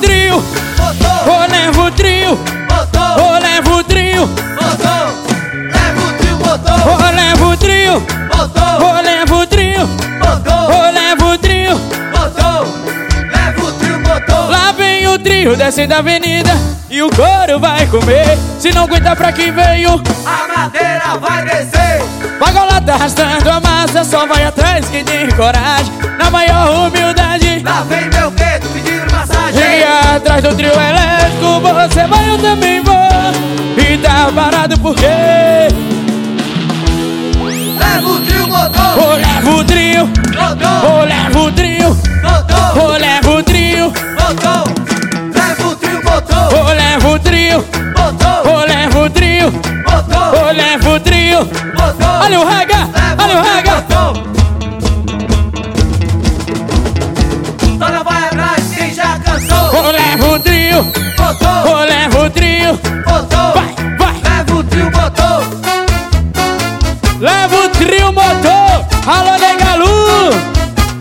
trio, botou, ô leva o trio, botou, ô leva o trio, botou, leva o trio, botou, ô leva o trio, botou, ô leva o trio, botou, ô leva o trio. botou, leva o trio, botou. Lá vem o trio descendo da avenida e o couro vai comer. Se não aguenta pra quem veio, A madeira vai descer. Pagolada arrastando a massa, só vai atrás quem tem coragem. Na maior humildade, Lá vem meu gueto pedindo massagem. e atrás do trio elétrico você vai, eu também vou. E tá parado por quê? Leva o trio, botou, Ô leva o trio, botou, ô leva o trio, botou, ô leva o trio, botou, leva o trio, botou, ô leva o trio, botou, ô leva o trio, botou, ô leva o trio. botou. Olha o raga, olha o raga. Botou. Dona vai atrás, quem já cansou. Ô leva o trio, Botou, ô leva o trio. botou, Vai, vai. leva o trio, botou. Leva o trio motor, alô Negalu.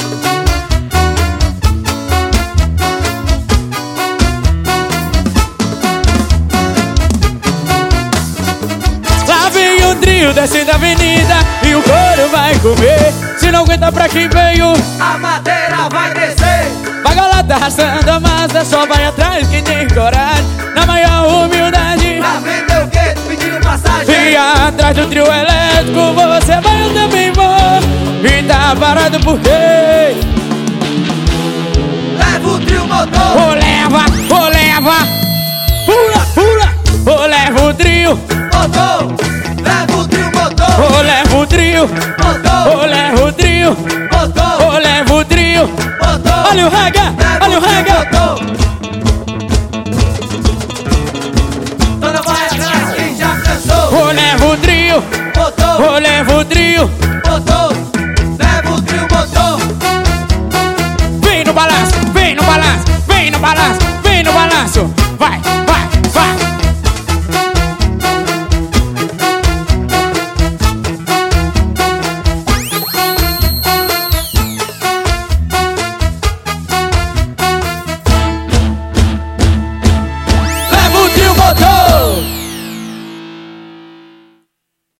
Lá vem o trio descendo a avenida e o couro vai comer. Se não aguenta pra quem veio, A madeira vai descer. Pagolada arrastando a massa, só vai atrás quem tem coragem. Na maior humildade, Lá vem meu gueto pedindo massagem. e atrás do trio elétrico você vai, eu também vou. E tá parado por quê? Leva o trio, botou, Ô leva, pula, pula. Ô leva o trio, botou, leva o trio, botou, ô leva o trio, botou, ô leva o trio, botou, ô leva o trio. botou. Olha o raga, olha o raga. Dona vai atrás, quem já cansou. Ô leva o trio, Botou, ô leva o trio,